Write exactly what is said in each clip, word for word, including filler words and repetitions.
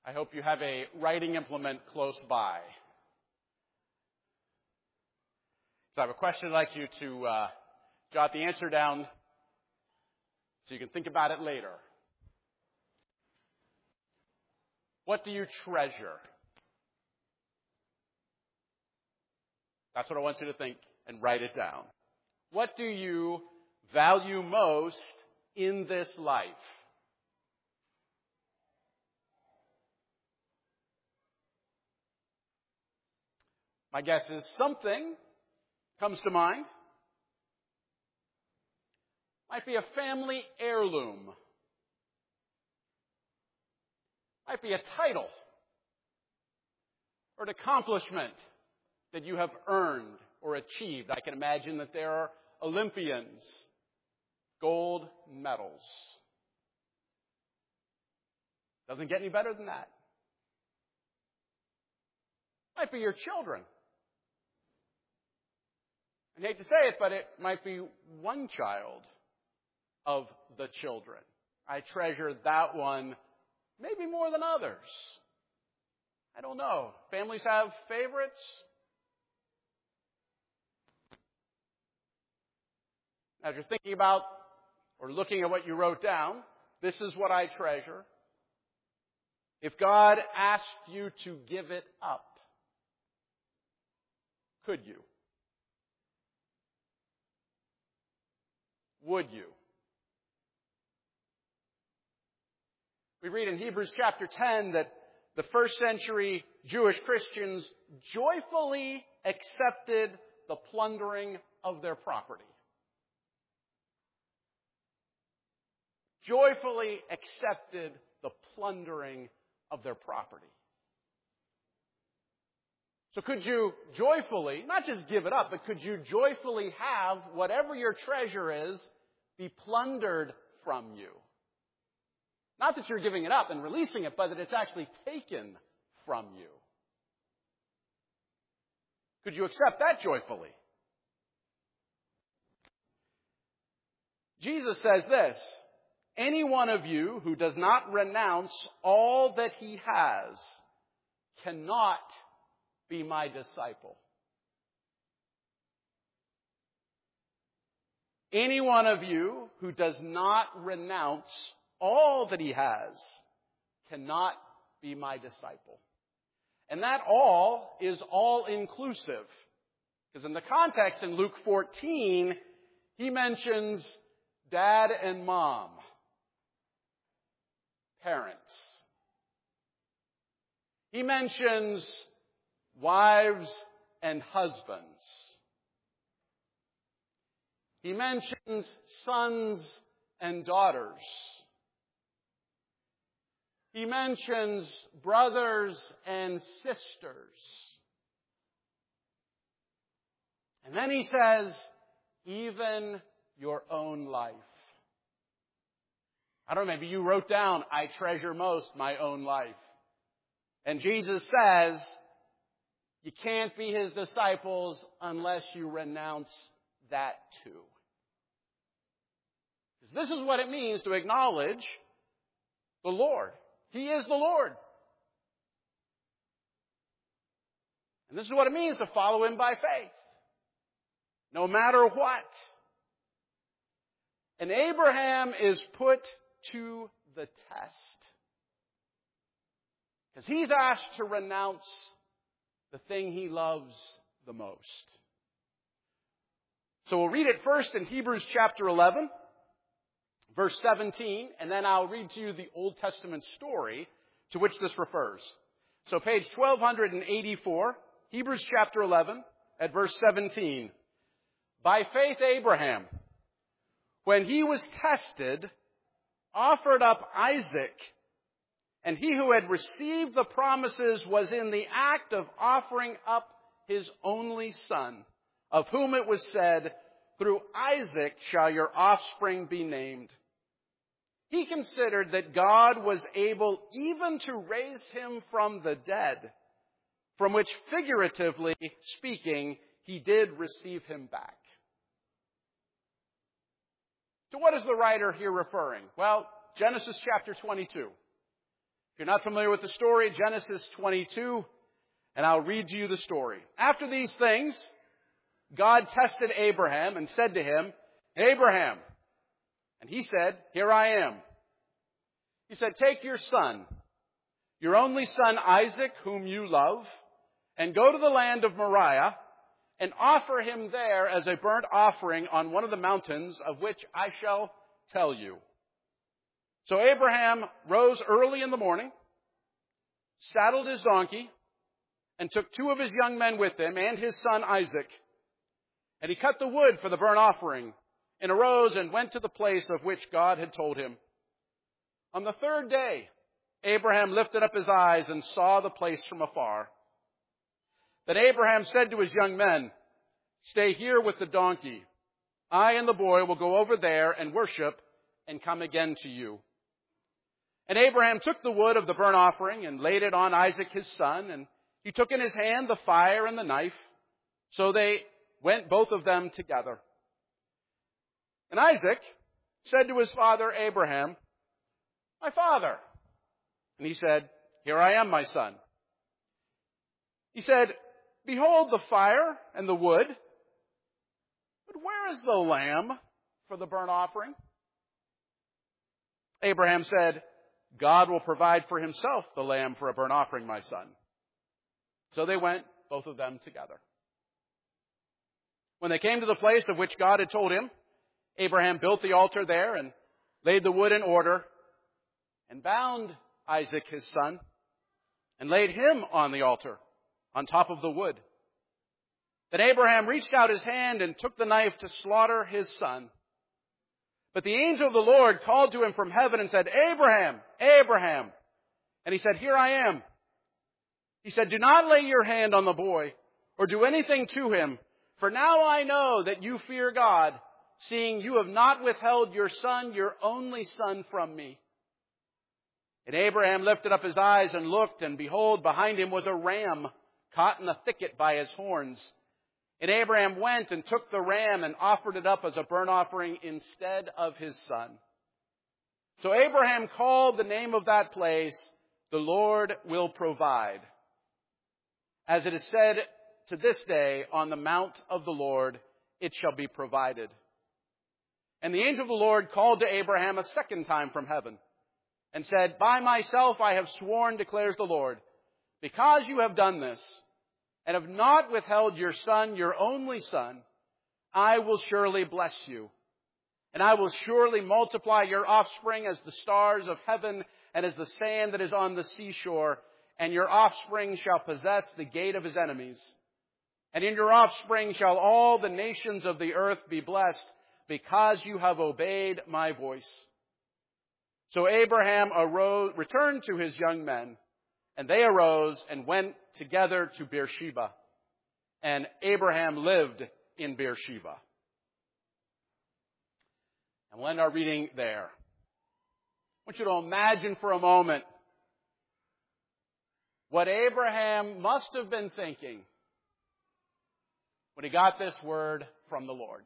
I hope you have a writing implement close by. So I have a question I'd like you to uh, jot the answer down so you can think about it later. What do you treasure? That's what I want you to think and write it down. What do you value most in this life? My guess is something comes to mind. Might be a family heirloom. Might be a title or an accomplishment that you have earned or achieved. I can imagine that there are Olympians, gold medals. Doesn't get any better than that. Might be your children. I hate to say it, but it might be one child of the children. I treasure that one maybe more than others. I don't know. Families have favorites. As you're thinking about or looking at what you wrote down, this is what I treasure. If God asked you to give it up, could you? Would you? We read in Hebrews chapter ten that the first century Jewish Christians joyfully accepted the plundering of their property. Joyfully accepted the plundering of their property. So could you joyfully, not just give it up, but could you joyfully have whatever your treasure is be plundered from you? Not that you're giving it up and releasing it, but that it's actually taken from you. Could you accept that joyfully? Jesus says this, any one of you who does not renounce all that he has cannot be my disciple. Any one of you who does not renounce all that he has cannot be my disciple. And that all is all-inclusive. Because in the context in Luke fourteen, he mentions dad and mom, parents. He mentions wives and husbands. He mentions sons and daughters. He mentions brothers and sisters. And then he says, even your own life. I don't know, maybe you wrote down, I treasure most my own life. And Jesus says, you can't be his disciples unless you renounce that too. Because this is what it means to acknowledge the Lord. He is the Lord. And this is what it means to follow him by faith. No matter what. And Abraham is put to the test. Because he's asked to renounce the thing he loves the most. So we'll read it first in Hebrews chapter eleven, verse seventeen, and then I'll read to you the Old Testament story to which this refers. So page twelve eighty-four, Hebrews chapter eleven, at verse seventeen. By faith Abraham, when he was tested, offered up Isaac, and he who had received the promises was in the act of offering up his only son, of whom it was said, through Isaac shall your offspring be named. He considered that God was able even to raise him from the dead, from which figuratively speaking, he did receive him back. To what is the writer here referring? Well, Genesis chapter twenty-two. If you're not familiar with the story, Genesis twenty-two, and I'll read to you the story. After these things, God tested Abraham and said to him, Abraham. And he said, Here I am. He said, Take your son, your only son Isaac, whom you love, and go to the land of Moriah, and offer him there as a burnt offering on one of the mountains of which I shall tell you. So Abraham rose early in the morning, saddled his donkey, and took two of his young men with him and his son Isaac. And he cut the wood for the burnt offering, and arose and went to the place of which God had told him. On the third day, Abraham lifted up his eyes and saw the place from afar. Then Abraham said to his young men, Stay here with the donkey. I and the boy will go over there and worship and come again to you. And Abraham took the wood of the burnt offering and laid it on Isaac his son, and he took in his hand the fire and the knife. So they went both of them together. And Isaac said to his father Abraham, My father. And he said, Here I am, my son. He said, Behold the fire and the wood, but where is the lamb for the burnt offering? Abraham said, God will provide for himself the lamb for a burnt offering, my son. So they went, both of them together. When they came to the place of which God had told him, Abraham built the altar there and laid the wood in order and bound Isaac his son and laid him on the altar on top of the wood. Then Abraham reached out his hand and took the knife to slaughter his son. But the angel of the Lord called to him from heaven and said, Abraham, Abraham. And he said, Here I am. He said, Do not lay your hand on the boy or do anything to him, for now I know that you fear God, seeing you have not withheld your son, your only son, from me. And Abraham lifted up his eyes and looked, and behold, behind him was a ram caught in a thicket by his horns. And Abraham went and took the ram and offered it up as a burnt offering instead of his son. So Abraham called the name of that place, The Lord Will Provide. As it is said to this day, On the mount of the Lord it shall be provided. And the angel of the Lord called to Abraham a second time from heaven and said, By myself I have sworn, declares the Lord, because you have done this and have not withheld your son, your only son, I will surely bless you. And I will surely multiply your offspring as the stars of heaven and as the sand that is on the seashore. And your offspring shall possess the gate of his enemies. And in your offspring shall all the nations of the earth be blessed, because you have obeyed my voice. So Abraham arose, returned to his young men, and they arose and went together to Beersheba. And Abraham lived in Beersheba. And we'll end our reading there. I want you to imagine for a moment what Abraham must have been thinking when he got this word from the Lord.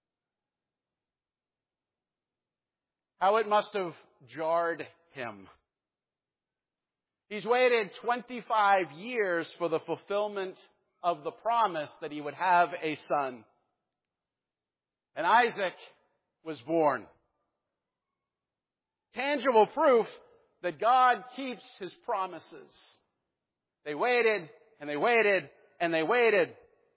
How it must have jarred him. He's waited twenty-five years for the fulfillment of the promise that he would have a son. And Isaac was born. Tangible proof that God keeps his promises. They waited, and they waited, and they waited.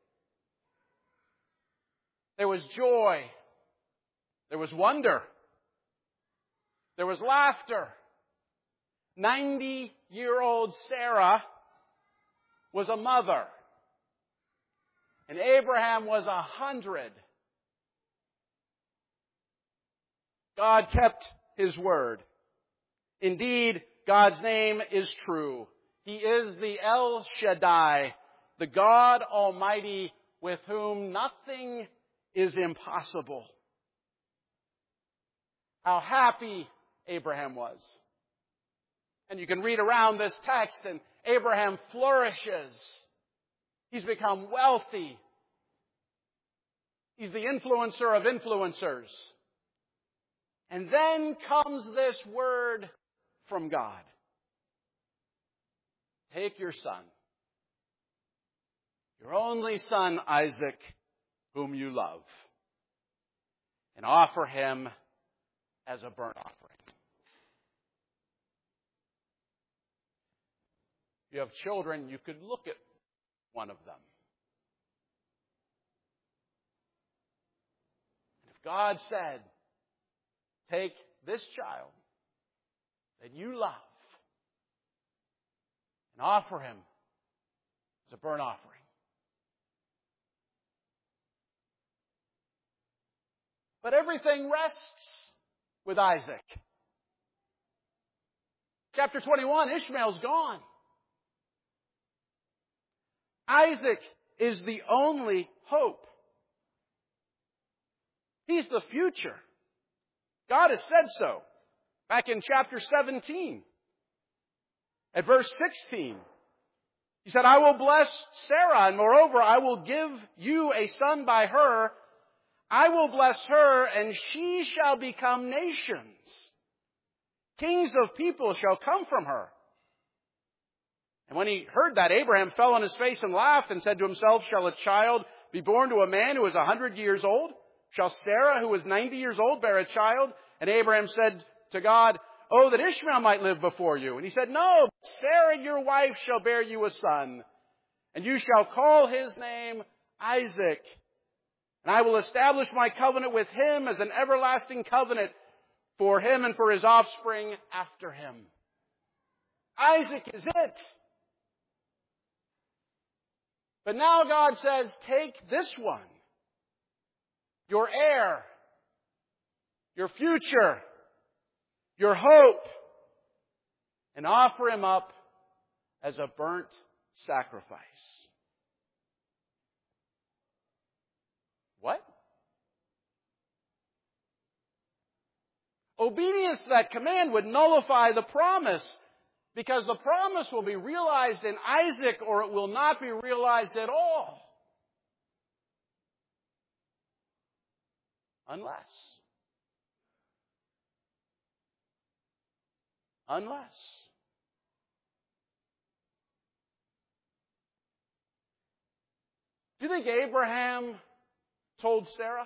There was joy. There was wonder. There was laughter. Ninety-year-old Sarah was a mother. And Abraham was a hundred. God kept his word. Indeed, God's name is true. He is the El Shaddai, the God Almighty, with whom nothing is impossible. How happy Abraham was. And you can read around this text, and Abraham flourishes. He's become wealthy. He's the influencer of influencers. And then comes this word from God. take your son, your only son Isaac, whom you love, and offer him as a burnt offering. If you have children, you could look at one of them. And if God said, take this child that you love and offer him as a burnt offering, but everything rests with Isaac. Chapter twenty-one, Ishmael's gone. Isaac is the only hope. He's the future. God has said so. Back in chapter seventeen, at verse sixteen, He said, I will bless Sarah, and moreover, I will give you a son by her. I will bless her, and she shall become nations. Kings of people shall come from her. And when he heard that, Abraham fell on his face and laughed and said to himself, shall a child be born to a man who is a hundred years old? Shall Sarah, who is ninety years old, bear a child? And Abraham said to God, oh, that Ishmael might live before you. And he said, no, Sarah, your wife, shall bear you a son, and you shall call his name Isaac. And I will establish my covenant with him as an everlasting covenant for him and for his offspring after him. Isaac is it. But now God says, take this one, your heir, your future, your hope, and offer him up as a burnt sacrifice. What? Obedience to that command would nullify the promise, because the promise will be realized in Isaac or it will not be realized at all. Unless. Unless. Do you think Abraham told Sarah?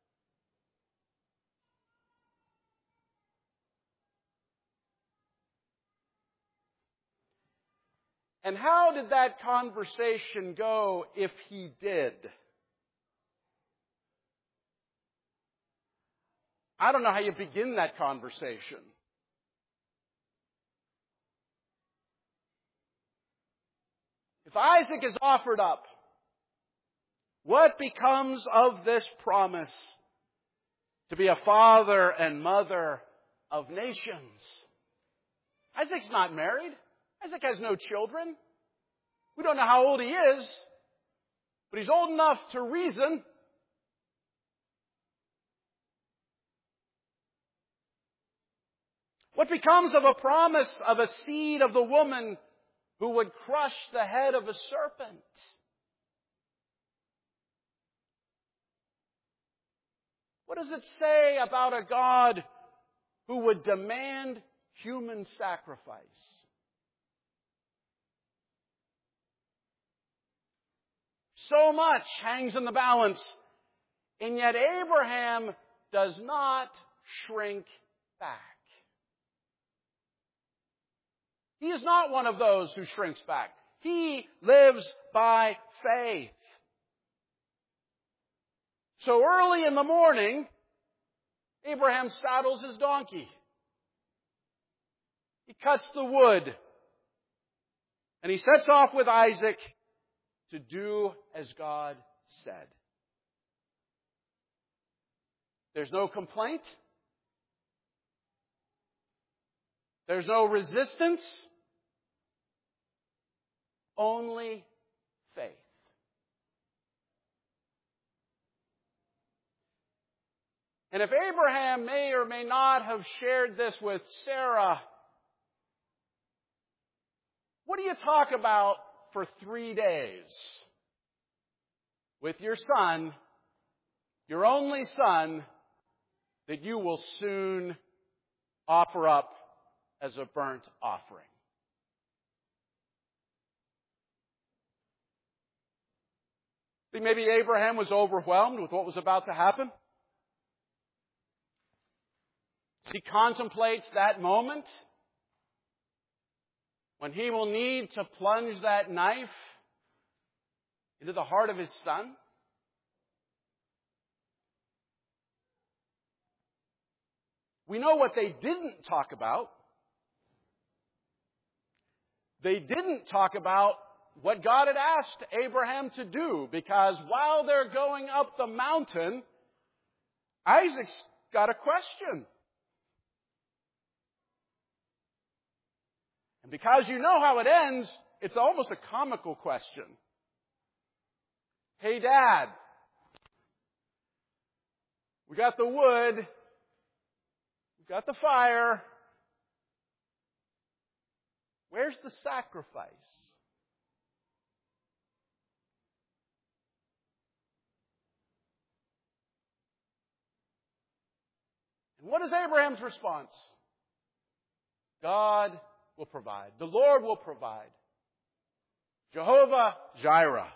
And how did that conversation go if he did? I don't know how you begin that conversation. If Isaac is offered up, what becomes of this promise to be a father and mother of nations? Isaac's not married. Isaac has no children. We don't know how old he is, but he's old enough to reason. What becomes of a promise of a seed of the woman who would crush the head of a serpent? What does it say about a God who would demand human sacrifice? So much hangs in the balance, and yet Abraham does not shrink back. He is not one of those who shrinks back. He lives by faith. So early in the morning, Abraham saddles his donkey. He cuts the wood, and he sets off with Isaac to do as God said. There's no complaint. There's no resistance. Only faith. And if Abraham may or may not have shared this with Sarah, what do you talk about for three days with your son, your only son, that you will soon offer up as a burnt offering? See, maybe Abraham was overwhelmed with what was about to happen. He contemplates that moment when he will need to plunge that knife into the heart of his son. We know what they didn't talk about. They didn't talk about what God had asked Abraham to do, because while they're going up the mountain, Isaac's got a question. And because you know how it ends, it's almost a comical question. Hey, Dad, we got the wood, we got the fire. Where's the sacrifice? And what is Abraham's response? God will provide. The Lord will provide. Jehovah Jireh.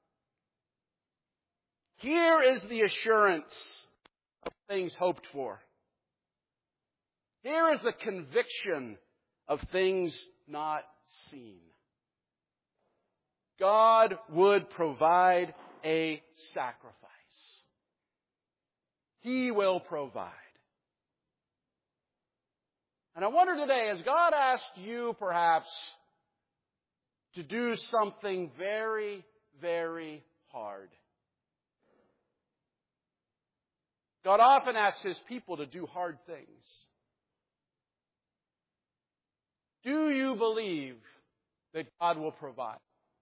Here is the assurance of things hoped for. Here is the conviction of things not seen. God would provide a sacrifice. He will provide. And I wonder today, has God asked you perhaps to do something very, very hard? God often asks His people to do hard things. Do you believe that God will provide?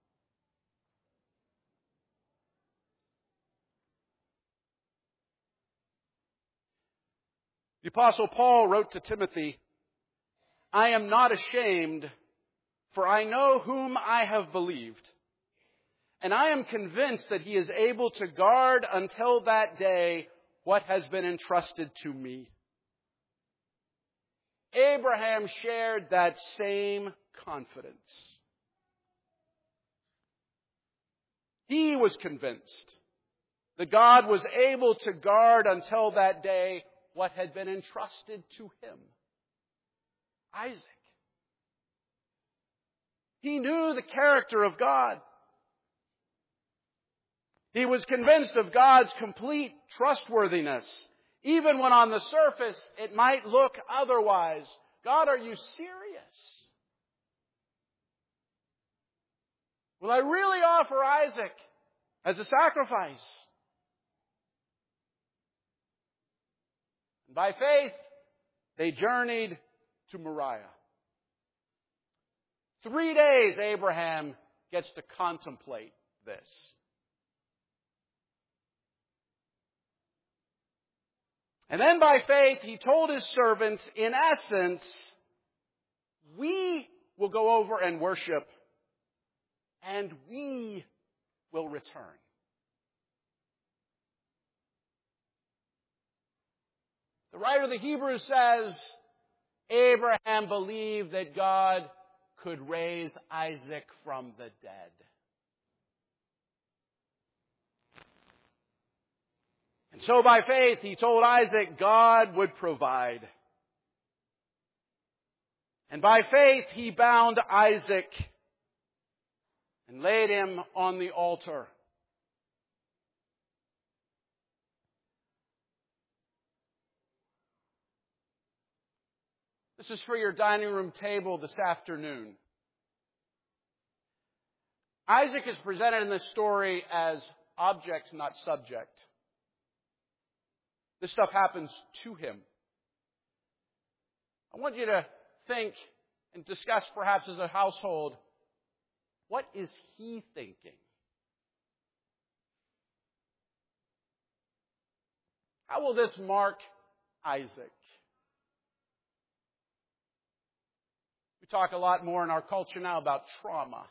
The Apostle Paul wrote to Timothy, I am not ashamed, for I know whom I have believed, and I am convinced that He is able to guard until that day what has been entrusted to me. Abraham shared that same confidence. He was convinced that God was able to guard until that day what had been entrusted to him. Isaac. He knew the character of God. He was convinced of God's complete trustworthiness, even when on the surface it might look otherwise. God, are you serious? Will I really offer Isaac as a sacrifice? And by faith, they journeyed to Moriah. Three days Abraham gets to contemplate this. And then by faith, he told his servants, in essence, we will go over and worship, and we will return. The writer of the Hebrews says, Abraham believed that God could raise Isaac from the dead. And so by faith, he told Isaac God would provide. And by faith, he bound Isaac and laid him on the altar. This is for your dining room table this afternoon. Isaac is presented in this story as object, not subject. This stuff happens to him. I want you to think and discuss perhaps as a household, what is he thinking? How will this mark Isaac? We talk a lot more in our culture now about trauma.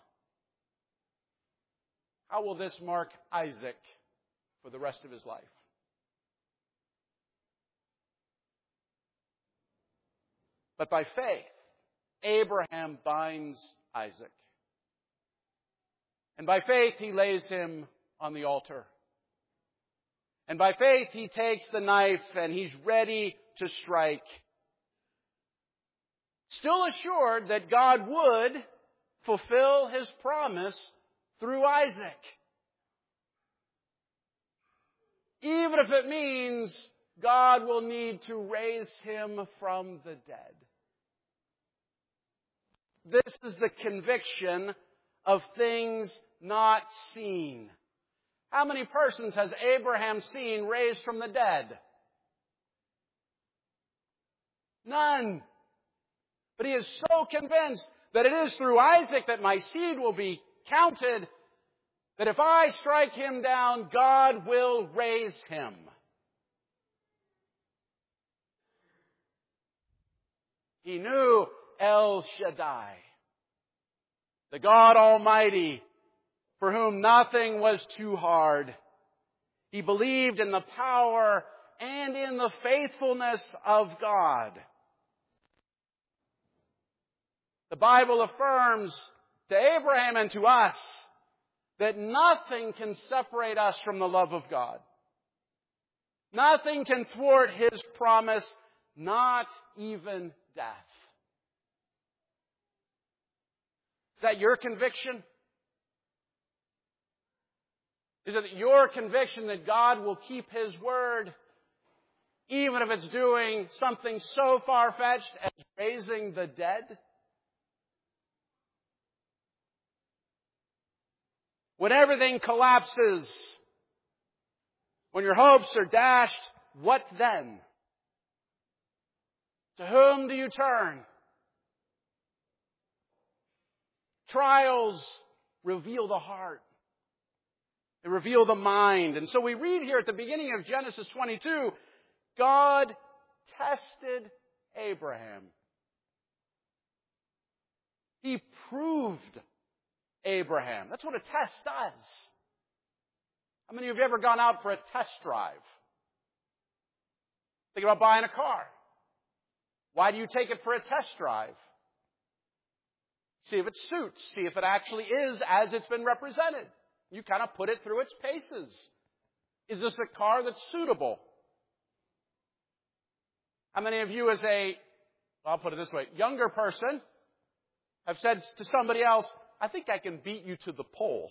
How will this mark Isaac for the rest of his life? But by faith, Abraham binds Isaac. And by faith, he lays him on the altar. And by faith, he takes the knife and he's ready to strike. Still assured that God would fulfill his promise through Isaac. Even if it means God will need to raise him from the dead. This is the conviction of things not seen. How many persons has Abraham seen raised from the dead? None. But he is so convinced that it is through Isaac that my seed will be counted, that if I strike him down, God will raise him. He knew El Shaddai, the God Almighty, for whom nothing was too hard. He believed in the power and in the faithfulness of God. The Bible affirms to Abraham and to us that nothing can separate us from the love of God. Nothing can thwart his promise, not even death. Is that your conviction? Is it your conviction that God will keep his word, even if it's doing something so far-fetched as raising the dead? When everything collapses, when your hopes are dashed, what then? To whom do you turn? Trials reveal the heart. They reveal the mind. And so we read here at the beginning of Genesis twenty-two, God tested Abraham. He proved Abraham. That's what a test does. How many of you have ever gone out for a test drive? Think about buying a car. Why do you take it for a test drive? See if it suits. See if it actually is as it's been represented. You kind of put it through its paces. Is this a car that's suitable? How many of you as a, I'll put it this way, younger person have said to somebody else, I think I can beat you to the pole.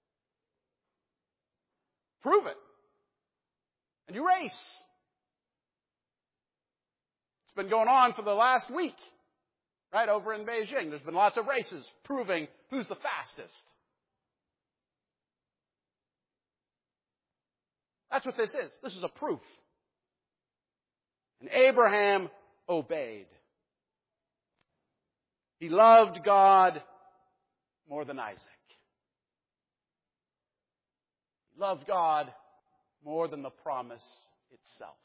Prove it. And you race. It's been going on for the last week, right, over in Beijing. There's been lots of races proving who's the fastest. That's what this is. This is a proof. And Abraham obeyed. He loved God more than Isaac. He loved God more than the promise itself.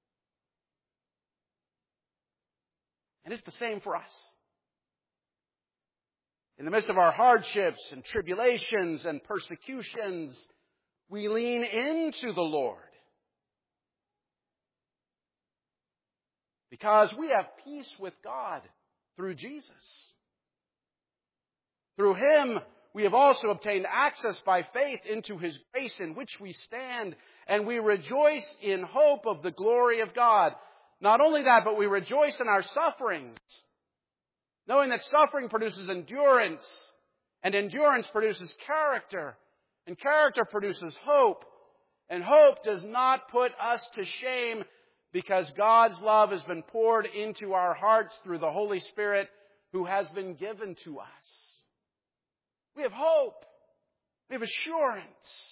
And it's the same for us. In the midst of our hardships and tribulations and persecutions, we lean into the Lord. Because we have peace with God through Jesus. Through him, we have also obtained access by faith into his grace in which we stand, and we rejoice in hope of the glory of God. Not only that, but we rejoice in our sufferings, knowing that suffering produces endurance, and endurance produces character, and character produces hope, and hope does not put us to shame, because God's love has been poured into our hearts through the Holy Spirit who has been given to us. We have hope. We have assurance.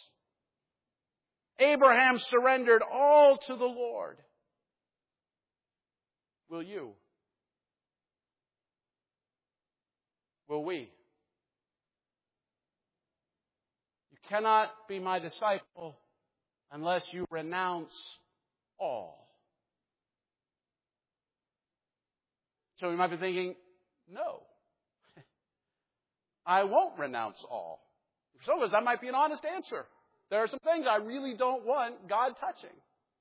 Abraham surrendered all to the Lord. Will you? Will we? You cannot be my disciple unless you renounce all. So we might be thinking, no, I won't renounce all. For some of us, that might be an honest answer. There are some things I really don't want God touching.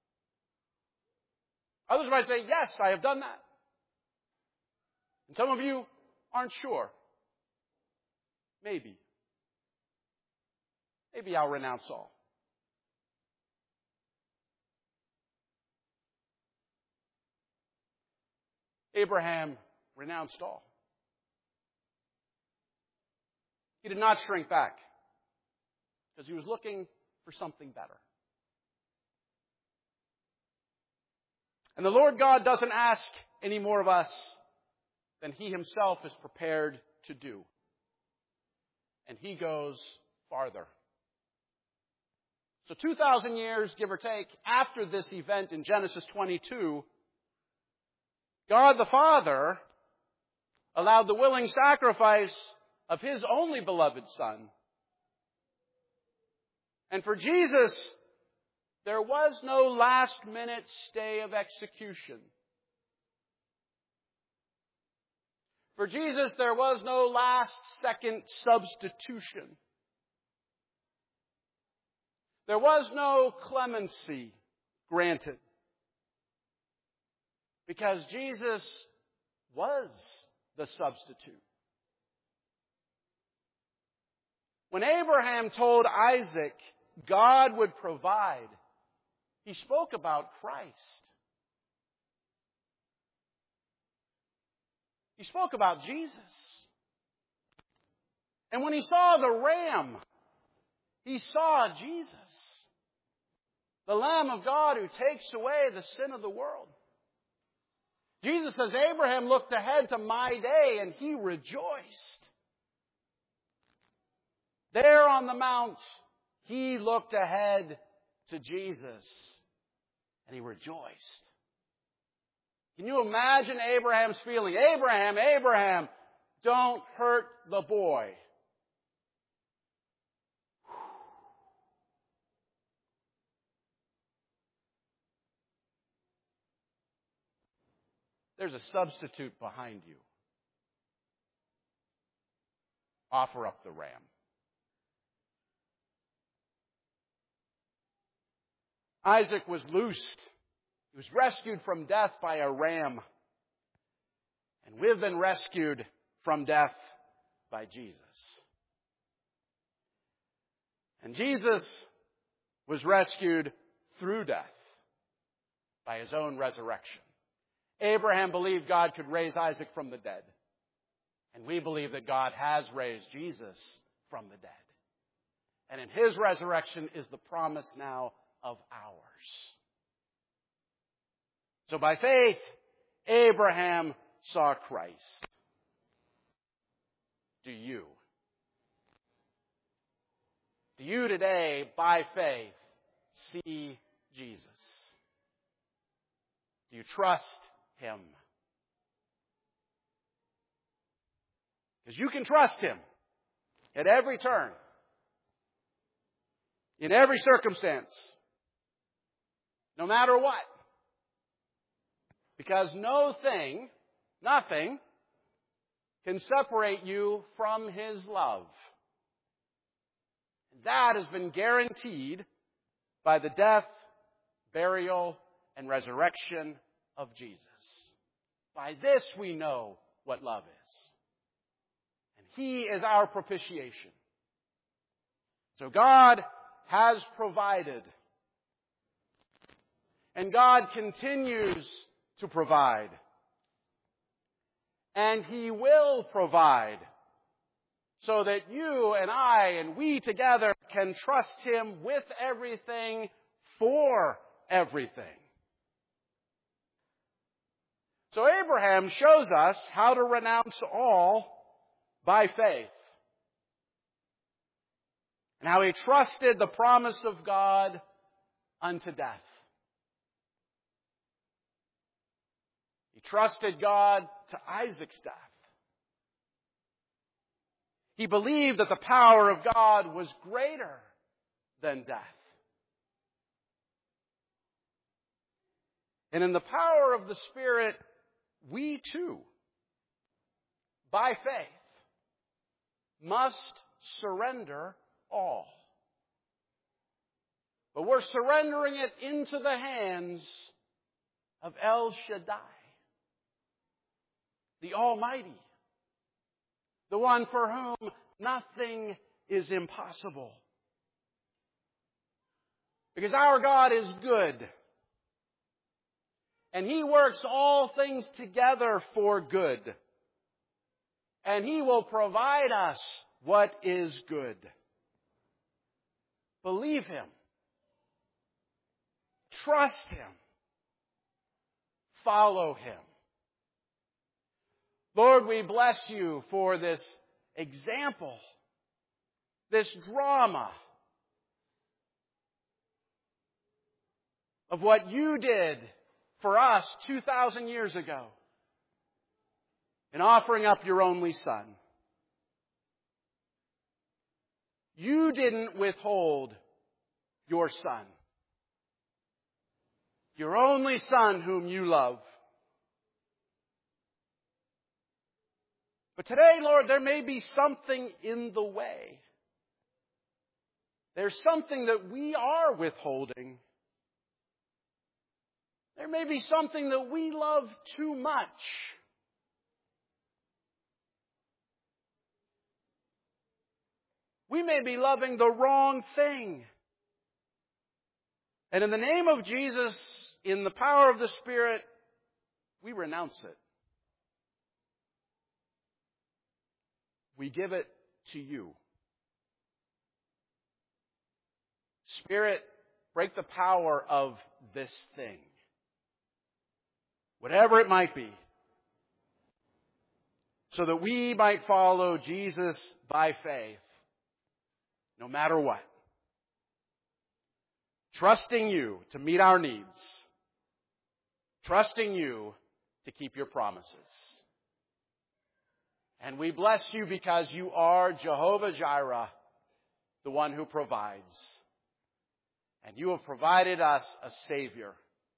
Others might say, yes, I have done that. And some of you aren't sure. Maybe. Maybe I'll renounce all. Abraham renounced all. He did not shrink back because he was looking for something better. And the Lord God doesn't ask any more of us than He Himself is prepared to do. And He goes farther. So two thousand years, give or take, after this event in Genesis twenty-two, God the Father allowed the willing sacrifice of His only beloved Son. And for Jesus, there was no last-minute stay of execution. For Jesus, there was no last-second substitution. There was no clemency granted. Because Jesus was the substitute. When Abraham told Isaac God would provide, he spoke about Christ. He spoke about Jesus. And when he saw the ram, he saw Jesus, the Lamb of God who takes away the sin of the world. Jesus says, Abraham looked ahead to my day and he rejoiced. There on the mount, he looked ahead to Jesus and he rejoiced. Can you imagine Abraham's feeling? Abraham, Abraham, don't hurt the boy. There's a substitute behind you. Offer up the ram. Isaac was loosed. He was rescued from death by a ram. And we've been rescued from death by Jesus. And Jesus was rescued through death by His own resurrection. Abraham believed God could raise Isaac from the dead. And we believe that God has raised Jesus from the dead. And in His resurrection is the promise now of ours. So by faith, Abraham saw Christ. Do you? Do you today, by faith, see Jesus? Do you trust Him? Because you can trust Him at every turn, in every circumstance, no matter what. Because no thing, nothing, can separate you from His love. That has been guaranteed by the death, burial, and resurrection of Jesus. By this we know what love is. And He is our propitiation. So God has provided. And God continues to provide. And He will provide. So that you and I and we together can trust Him with everything, for everything. So Abraham shows us how to renounce all by faith. And how he trusted the promise of God unto death. He trusted God to Isaac's death. He believed that the power of God was greater than death. And in the power of the Spirit, we too, by faith, must surrender all. But we're surrendering it into the hands of El Shaddai, the Almighty, the one for whom nothing is impossible. Because our God is good. And He works all things together for good. And He will provide us what is good. Believe Him. Trust Him. Follow Him. Lord, we bless You for this example, this drama of what You did for us two thousand years ago in offering up Your only Son. You didn't withhold Your Son, Your only Son whom You love. But today, Lord, there may be something in the way. There's something that we are withholding. There may be something that we love too much. We may be loving the wrong thing. And in the name of Jesus, in the power of the Spirit, we renounce it. We give it to You. Spirit, break the power of this thing. Whatever it might be. So that we might follow Jesus by faith. No matter what. Trusting You to meet our needs. Trusting You to keep Your promises. And we bless You because You are Jehovah Jireh, the one who provides. And You have provided us a Savior.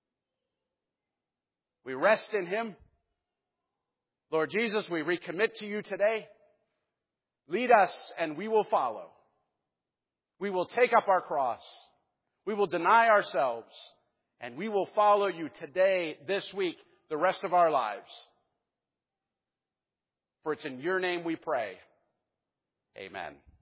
We rest in Him. Lord Jesus, we recommit to You today. Lead us and we will follow. We will take up our cross. We will deny ourselves. And we will follow You today, this week, the rest of our lives. For it's in Your name we pray. Amen.